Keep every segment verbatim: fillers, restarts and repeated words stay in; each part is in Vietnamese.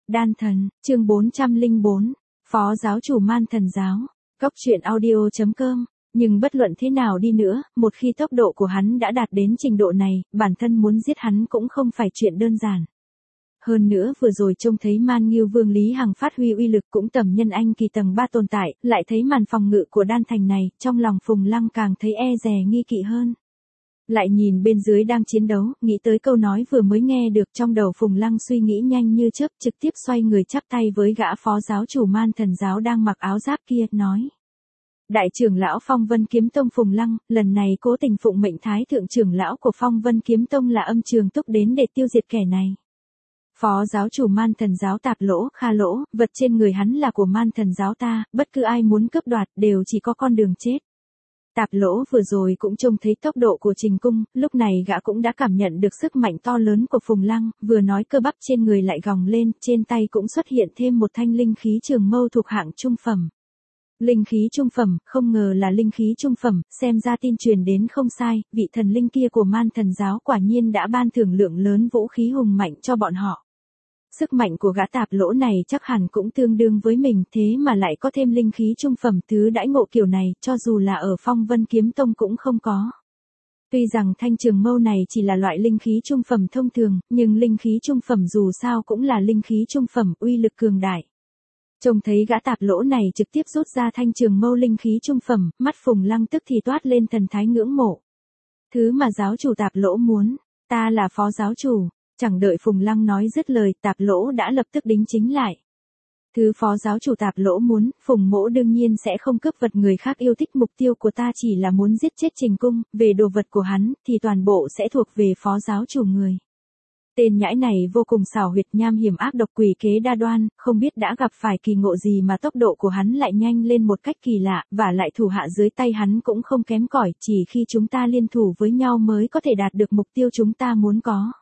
Đan thần, chương bốn trăm lẻ bốn, Phó giáo chủ Man Thần giáo, Cốc truyện audio chấm com. Nhưng bất luận thế nào đi nữa, một khi tốc độ của hắn đã đạt đến trình độ này, bản thân muốn giết hắn cũng không phải chuyện đơn giản. Hơn nữa vừa rồi trông thấy Man Ngưu Vương Lý Hằng phát huy uy lực cũng tầm nhân anh kỳ tầng ba tồn tại, lại thấy màn phòng ngự của đan thành này, trong lòng Phùng Lăng càng thấy e dè nghi kỵ hơn. Lại nhìn bên dưới đang chiến đấu, nghĩ tới câu nói vừa mới nghe được, trong đầu Phùng Lăng suy nghĩ nhanh như chớp, trực tiếp xoay người chắp tay với gã phó giáo chủ Man Thần giáo đang mặc áo giáp kia, nói. Đại trưởng lão Phong Vân Kiếm Tông Phùng Lăng, lần này cố tình phụng mệnh thái thượng trưởng lão của Phong Vân Kiếm Tông là Âm Trường Túc đến để tiêu diệt kẻ này. Phó giáo chủ Man Thần giáo Tạp Lỗ, Kha Lỗ, vật trên người hắn là của Man Thần giáo ta, bất cứ ai muốn cướp đoạt đều chỉ có con đường chết. Tạp Lỗ vừa rồi cũng trông thấy tốc độ của Trình Cung, lúc này gã cũng đã cảm nhận được sức mạnh to lớn của Phùng Lăng, vừa nói cơ bắp trên người lại gòng lên, trên tay cũng xuất hiện thêm một thanh linh khí trường mâu thuộc hạng trung phẩm. Linh khí trung phẩm, không ngờ là linh khí trung phẩm, xem ra tin truyền đến không sai, vị thần linh kia của Man Thần giáo quả nhiên đã ban thưởng lượng lớn vũ khí hùng mạnh cho bọn họ. Sức mạnh của gã Tạp Lỗ này chắc hẳn cũng tương đương với mình, thế mà lại có thêm linh khí trung phẩm, thứ đãi ngộ kiểu này, cho dù là ở Phong Vân Kiếm Tông cũng không có. Tuy rằng thanh trường mâu này chỉ là loại linh khí trung phẩm thông thường, nhưng linh khí trung phẩm dù sao cũng là linh khí trung phẩm, uy lực cường đại. Trông thấy gã Tạp Lỗ này trực tiếp rút ra thanh trường mâu linh khí trung phẩm, mắt Phùng Lăng tức thì toát lên thần thái ngưỡng mộ. Thứ mà giáo chủ Tạp Lỗ muốn, ta là phó giáo chủ. Chẳng đợi Phùng Lăng nói dứt lời, Tạp Lỗ đã lập tức đính chính lại. Thứ phó giáo chủ Tạp Lỗ muốn, Phùng mỗ đương nhiên sẽ không cướp vật người khác yêu thích, mục tiêu của ta chỉ là muốn giết chết Trình Cung, về đồ vật của hắn, thì toàn bộ sẽ thuộc về phó giáo chủ người. Tên nhãi này vô cùng xảo huyệt, nham hiểm ác độc, quỷ kế đa đoan, không biết đã gặp phải kỳ ngộ gì mà tốc độ của hắn lại nhanh lên một cách kỳ lạ, và lại thủ hạ dưới tay hắn cũng không kém cỏi, chỉ khi chúng ta liên thủ với nhau mới có thể đạt được mục tiêu chúng ta muốn có.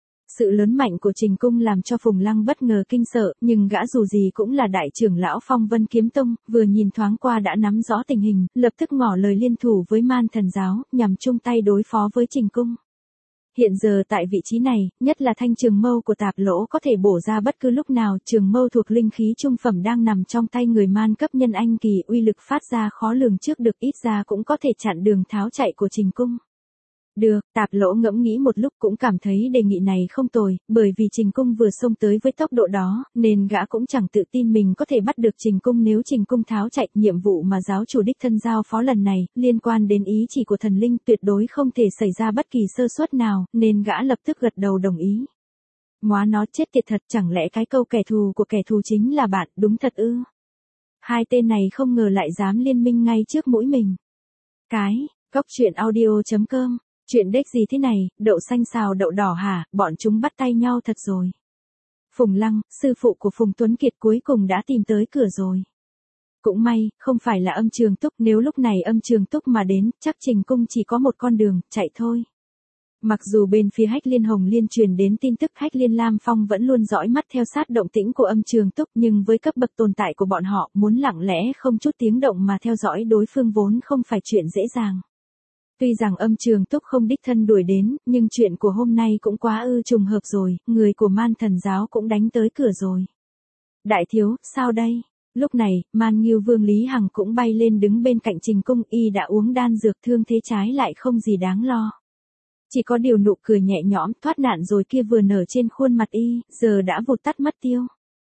Sự lớn mạnh của Trình Cung làm cho Phùng Lăng bất ngờ kinh sợ, nhưng gã dù gì cũng là đại trưởng lão Phong Vân Kiếm Tông, vừa nhìn thoáng qua đã nắm rõ tình hình, lập tức ngỏ lời liên thủ với Man Thần giáo, nhằm chung tay đối phó với Trình Cung. Hiện giờ tại vị trí này, nhất là thanh trường mâu của Tạp Lỗ có thể bổ ra bất cứ lúc nào, trường mâu thuộc linh khí trung phẩm đang nằm trong tay người man cấp nhân anh kỳ, uy lực phát ra khó lường trước được, ít ra cũng có thể chặn đường tháo chạy của Trình Cung. Được, Tạp Lỗ ngẫm nghĩ một lúc cũng cảm thấy đề nghị này không tồi, bởi vì Trình Cung vừa xông tới với tốc độ đó, nên gã cũng chẳng tự tin mình có thể bắt được Trình Cung. Nếu Trình Cung tháo chạy, nhiệm vụ mà giáo chủ đích thân giao phó lần này, liên quan đến ý chỉ của thần linh, tuyệt đối không thể xảy ra bất kỳ sơ suất nào, nên gã lập tức gật đầu đồng ý. Móa nó chết tiệt thật, chẳng lẽ cái câu kẻ thù của kẻ thù chính là bạn, đúng thật ư? Hai tên này không ngờ lại dám liên minh ngay trước mũi mình. Cái, Cốc truyện audio chấm com. Chuyện đếch gì thế này, đậu xanh xào đậu đỏ hả, bọn chúng bắt tay nhau thật rồi. Phùng Lăng, sư phụ của Phùng Tuấn Kiệt cuối cùng đã tìm tới cửa rồi. Cũng may, không phải là Âm Trường Túc, nếu lúc này Âm Trường Túc mà đến, chắc Trình Cung chỉ có một con đường, chạy thôi. Mặc dù bên phía Hách Liên Hồng Liên truyền đến tin tức, Hách Liên Lam Phong vẫn luôn dõi mắt theo sát động tĩnh của Âm Trường Túc, nhưng với cấp bậc tồn tại của bọn họ, muốn lặng lẽ không chút tiếng động mà theo dõi đối phương vốn không phải chuyện dễ dàng. Tuy rằng Âm Trường Túc không đích thân đuổi đến, nhưng chuyện của hôm nay cũng quá ư trùng hợp rồi, người của Man Thần giáo cũng đánh tới cửa rồi. Đại thiếu, sao đây? Lúc này, Man Ngưu Vương Lý Hằng cũng bay lên đứng bên cạnh Trình Cung, y đã uống đan dược, thương thế trái lại không gì đáng lo. Chỉ có điều nụ cười nhẹ nhõm, thoát nạn rồi kia vừa nở trên khuôn mặt y, giờ đã vụt tắt mất tiêu.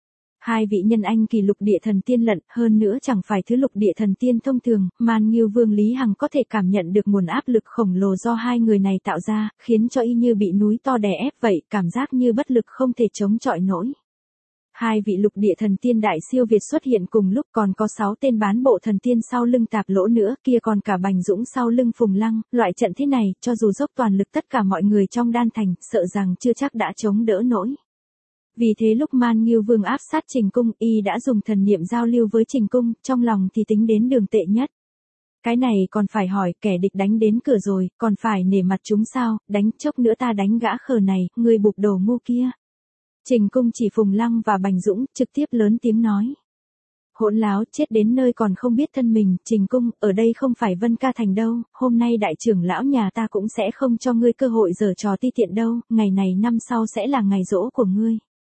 Hai vị nhân anh kỳ lục địa thần tiên lận, hơn nữa chẳng phải thứ lục địa thần tiên thông thường, Man Ngưu Vương Lý Hằng có thể cảm nhận được nguồn áp lực khổng lồ do hai người này tạo ra, khiến cho y như bị núi to đè ép vậy, cảm giác như bất lực không thể chống chọi nổi. Hai vị lục địa thần tiên đại siêu việt xuất hiện cùng lúc, còn có sáu tên bán bộ thần tiên sau lưng Tạp Lỗ nữa, kia còn cả Bành Dũng sau lưng Phùng Lăng, loại trận thế này, cho dù dốc toàn lực tất cả mọi người trong đan thành, sợ rằng chưa chắc đã chống đỡ nổi. Vì thế lúc Man Ngưu Vương áp sát Trình Cung, y đã dùng thần niệm giao lưu với Trình Cung, trong lòng thì tính đến đường tệ nhất. Cái này còn phải hỏi, kẻ địch đánh đến cửa rồi, còn phải nể mặt chúng sao, đánh chốc nữa ta đánh gã khờ này, người bụp đầu ngu kia. Trình Cung chỉ Phùng Lăng và Bành Dũng, trực tiếp lớn tiếng nói. Hỗn láo, chết đến nơi còn không biết thân mình, Trình Cung, ở đây không phải Vân Ca Thành đâu, hôm nay đại trưởng lão nhà ta cũng sẽ không cho ngươi cơ hội giở trò ti tiện đâu, ngày này năm sau sẽ là ngày giỗ của ngươi.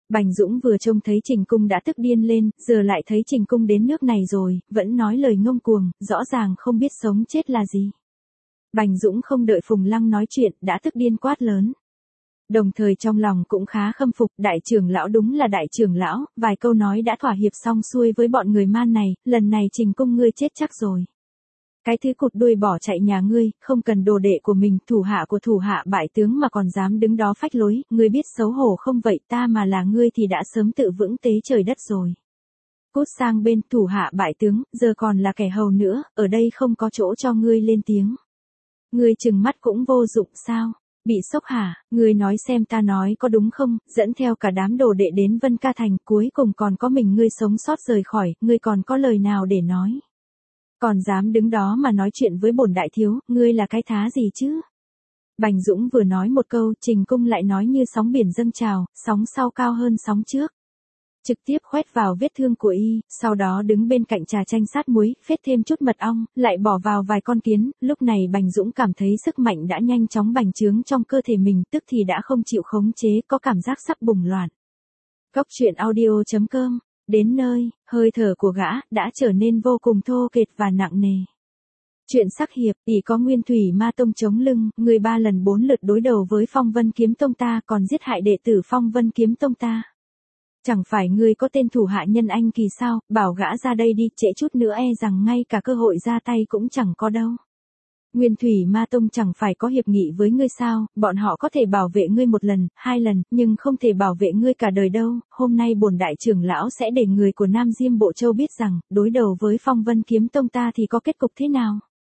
Bành Dũng vừa trông thấy Trình Cung đã tức điên lên, giờ lại thấy Trình Cung đến nước này rồi, vẫn nói lời ngông cuồng, rõ ràng không biết sống chết là gì. Bành Dũng không đợi Phùng Lăng nói chuyện, đã tức điên quát lớn. Đồng thời trong lòng cũng khá khâm phục, đại trưởng lão đúng là đại trưởng lão, vài câu nói đã thỏa hiệp xong xuôi với bọn người man này, lần này Trình Cung ngươi chết chắc rồi. Cái thứ cụt đuôi bỏ chạy nhà ngươi, không cần đồ đệ của mình, thủ hạ của thủ hạ bại tướng mà còn dám đứng đó phách lối, ngươi biết xấu hổ không vậy, ta mà là ngươi thì đã sớm tự vững tế trời đất rồi. Cút sang bên, thủ hạ bại tướng, giờ còn là kẻ hầu nữa, ở đây không có chỗ cho ngươi lên tiếng. Ngươi trừng mắt cũng vô dụng sao? Bị sốc hả? Ngươi nói xem ta nói có đúng không? Dẫn theo cả đám đồ đệ đến Vân Ca Thành, cuối cùng còn có mình ngươi sống sót rời khỏi, ngươi còn có lời nào để nói? Còn dám đứng đó mà nói chuyện với bổn đại thiếu, ngươi là cái thá gì chứ? Bành Dũng vừa nói một câu, Trình Cung lại nói như sóng biển dâng trào, sóng sau cao hơn sóng trước. Trực tiếp khoét vào vết thương của y, sau đó đứng bên cạnh trà chanh sát muối, phết thêm chút mật ong, lại bỏ vào vài con kiến, lúc này Bành Dũng cảm thấy sức mạnh đã nhanh chóng bành trướng trong cơ thể mình, tức thì đã không chịu khống chế, có cảm giác sắp bùng loạn. Cốc truyện audio chấm com. Đến nơi, hơi thở của gã đã trở nên vô cùng thô kệch và nặng nề. Chuyện sắc hiệp, ỷ có Nguyên Thủy Ma Tông chống lưng, người ba lần bốn lượt đối đầu với Phong Vân Kiếm Tông ta, còn giết hại đệ tử Phong Vân Kiếm Tông ta. Chẳng phải ngươi có tên thủ hạ Nhân Anh Kỳ sao, bảo gã ra đây đi, trễ chút nữa e rằng ngay cả cơ hội ra tay cũng chẳng có đâu. Nguyên Thủy Ma Tông chẳng phải có hiệp nghị với ngươi sao, bọn họ có thể bảo vệ ngươi một lần, hai lần, nhưng không thể bảo vệ ngươi cả đời đâu. Hôm nay bổn đại trưởng lão sẽ để người của Nam Diêm Bộ Châu biết rằng, đối đầu với Phong Vân Kiếm Tông ta thì có kết cục thế nào.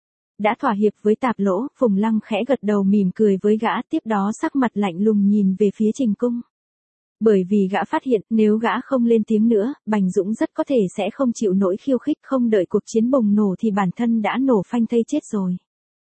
Đã thỏa hiệp với Tạp Lỗ, Phùng Lăng khẽ gật đầu mỉm cười với gã, tiếp đó sắc mặt lạnh lùng nhìn về phía Trình Cung. Bởi vì gã phát hiện, nếu gã không lên tiếng nữa, Bành Dũng rất có thể sẽ không chịu nổi khiêu khích, không đợi cuộc chiến bùng nổ thì bản thân đã nổ phanh thây chết rồi.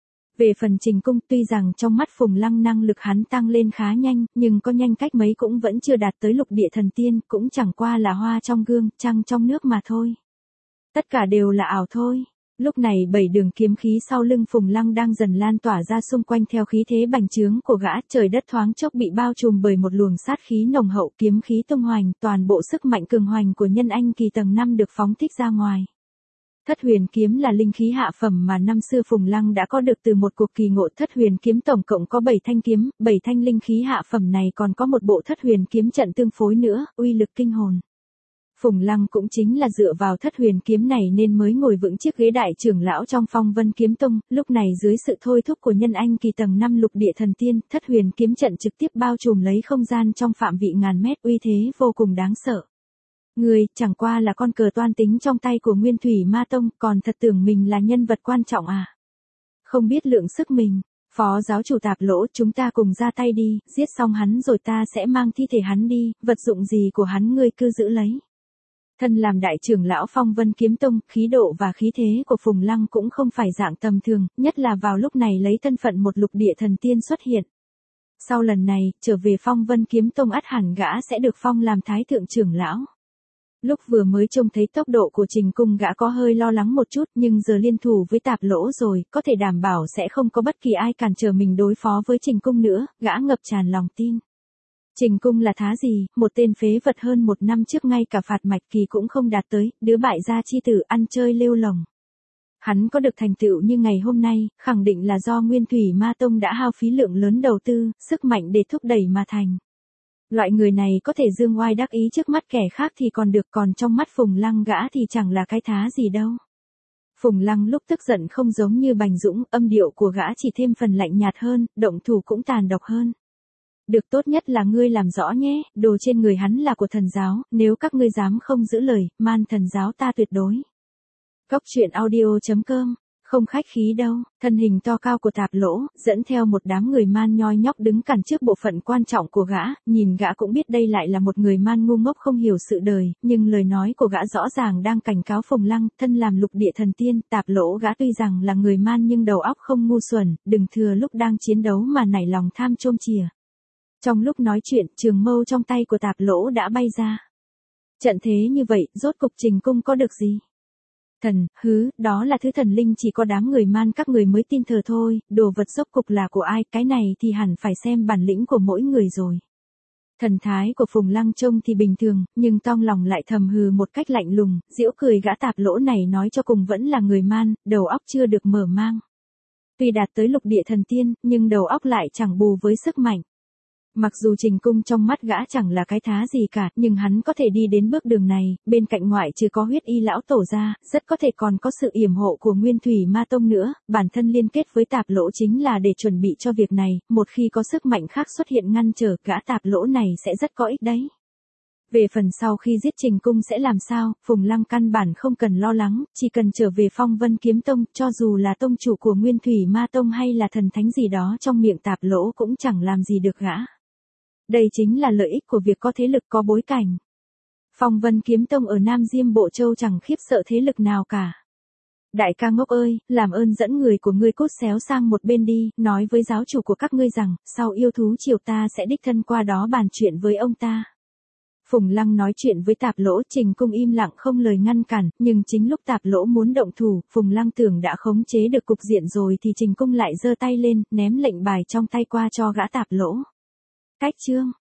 Về phần Trình Cung, tuy rằng trong mắt Phùng Lăng năng lực hắn tăng lên khá nhanh, nhưng có nhanh cách mấy cũng vẫn chưa đạt tới lục địa thần tiên, cũng chẳng qua là hoa trong gương, trăng trong nước mà thôi. Tất cả đều là ảo thôi. Lúc này bảy đường kiếm khí sau lưng Phùng Lăng đang dần lan tỏa ra xung quanh theo khí thế bành trướng của gã, trời đất thoáng chốc bị bao trùm bởi một luồng sát khí nồng hậu, kiếm khí tung hoành, toàn bộ sức mạnh cường hoành của Nhân Anh Kỳ tầng năm được phóng thích ra ngoài. Thất huyền kiếm là linh khí hạ phẩm mà năm xưa Phùng Lăng đã có được từ một cuộc kỳ ngộ. Thất huyền kiếm tổng cộng có bảy thanh kiếm, bảy thanh linh khí hạ phẩm này còn có một bộ thất huyền kiếm trận tương phối nữa, uy lực kinh hồn. Phùng Lăng cũng chính là dựa vào thất huyền kiếm này nên mới ngồi vững chiếc ghế đại trưởng lão trong Phong Vân Kiếm Tông, lúc này dưới sự thôi thúc của Nhân Anh Kỳ tầng năm lục địa thần tiên, thất huyền kiếm trận trực tiếp bao trùm lấy không gian trong phạm vị ngàn mét, uy thế vô cùng đáng sợ. Người, chẳng qua là con cờ toan tính trong tay của Nguyên Thủy Ma Tông, còn thật tưởng mình là nhân vật quan trọng à? Không biết lượng sức mình. Phó giáo chủ Tạp Lỗ, chúng ta cùng ra tay đi, giết xong hắn rồi ta sẽ mang thi thể hắn đi, vật dụng gì của hắn ngươi cứ giữ lấy. Thân làm đại trưởng lão Phong Vân Kiếm Tông, khí độ và khí thế của Phùng Lăng cũng không phải dạng tầm thường, nhất là vào lúc này lấy thân phận một lục địa thần tiên xuất hiện. Sau lần này, trở về Phong Vân Kiếm Tông ắt hẳn gã sẽ được phong làm thái thượng trưởng lão. Lúc vừa mới trông thấy tốc độ của Trình Cung gã có hơi lo lắng một chút, nhưng giờ liên thủ với Tạp Lỗ rồi, có thể đảm bảo sẽ không có bất kỳ ai cản trở mình đối phó với Trình Cung nữa, gã ngập tràn lòng tin. Trình Cung là thá gì, một tên phế vật hơn một năm trước ngay cả phạt mạch kỳ cũng không đạt tới, đứa bại gia chi tử ăn chơi lêu lồng. Hắn có được thành tựu như ngày hôm nay, khẳng định là do Nguyên Thủy Ma Tông đã hao phí lượng lớn đầu tư, sức mạnh để thúc đẩy mà thành. Loại người này có thể dương oai đắc ý trước mắt kẻ khác thì còn được, còn trong mắt Phùng Lăng gã thì chẳng là cái thá gì đâu. Phùng Lăng lúc tức giận không giống như Bành Dũng, âm điệu của gã chỉ thêm phần lạnh nhạt hơn, động thủ cũng tàn độc hơn. Được, tốt nhất là ngươi làm rõ nhé, đồ trên người hắn là của thần giáo, nếu các ngươi dám không giữ lời, man thần giáo ta tuyệt đối. Cốc truyện audio chấm com. Không khách khí đâu, thân hình to cao của Tạp Lỗ, dẫn theo một đám người man nhoi nhóc đứng cản trước bộ phận quan trọng của gã, nhìn gã cũng biết đây lại là một người man ngu ngốc không hiểu sự đời, nhưng lời nói của gã rõ ràng đang cảnh cáo Phùng Lăng, thân làm lục địa thần tiên, Tạp Lỗ gã tuy rằng là người man nhưng đầu óc không ngu xuẩn, đừng thừa lúc đang chiến đấu mà nảy lòng tham chôm chìa. Trong lúc nói chuyện, trường mâu trong tay của Tạp Lỗ đã bay ra. Trận thế như vậy, rốt cục Trình Cung có được gì? Thần, hứ, đó là thứ thần linh chỉ có đám người man các người mới tin thờ thôi, đồ vật rốt cục là của ai, cái này thì hẳn phải xem bản lĩnh của mỗi người rồi. Thần thái của Phùng Lăng trông thì bình thường, nhưng trong lòng lại thầm hừ một cách lạnh lùng, giễu cười gã tạp lỗ này nói cho cùng vẫn là người man, đầu óc chưa được mở mang. Tuy đạt tới lục địa thần tiên, nhưng đầu óc lại chẳng bù với sức mạnh. Mặc dù Trình Cung trong mắt gã chẳng là cái thá gì cả, nhưng hắn có thể đi đến bước đường này, bên cạnh ngoại trừ có huyết y lão tổ ra, rất có thể còn có sự yểm hộ của Nguyên Thủy Ma Tông nữa, bản thân liên kết với tạp lỗ chính là để chuẩn bị cho việc này, một khi có sức mạnh khác xuất hiện ngăn trở, gã tạp lỗ này sẽ rất có ích đấy. Về phần sau khi giết Trình Cung sẽ làm sao, Phùng Lăng căn bản không cần lo lắng, chỉ cần trở về Phong Vân Kiếm Tông, cho dù là tông chủ của Nguyên Thủy Ma Tông hay là thần thánh gì đó trong miệng tạp lỗ cũng chẳng làm gì được gã. Đây chính là lợi ích của việc có thế lực có bối cảnh. Phong Vân Kiếm Tông ở Nam Diêm Bộ Châu chẳng khiếp sợ thế lực nào cả. Đại ca ngốc ơi, làm ơn dẫn người của ngươi cút xéo sang một bên đi, nói với giáo chủ của các ngươi rằng, sau yêu thú triều ta sẽ đích thân qua đó bàn chuyện với ông ta. Phùng Lăng nói chuyện với tạp lỗ, Trình Cung im lặng không lời ngăn cản, nhưng chính lúc tạp lỗ muốn động thủ, Phùng Lăng tưởng đã khống chế được cục diện rồi thì Trình Cung lại giơ tay lên, ném lệnh bài trong tay qua cho gã tạp lỗ. Cách chương